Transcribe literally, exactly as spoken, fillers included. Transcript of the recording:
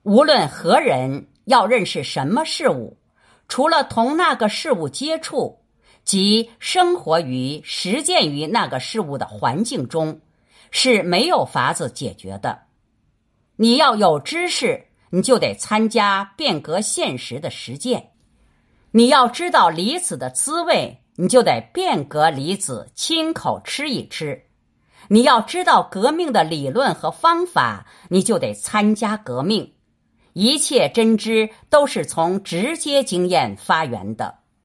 无论何人要认识什么事物，除了同那个事物接触，即生活于实践于那个事物的环境中，是没有法子解决的。你要有知识，你就得参加变革现实的实践。你要知道梨子的滋味，你就得变革梨子亲口吃一吃。你要知道革命的理论和方法，你就得参加革命。一切真知都是从直接经验发源的。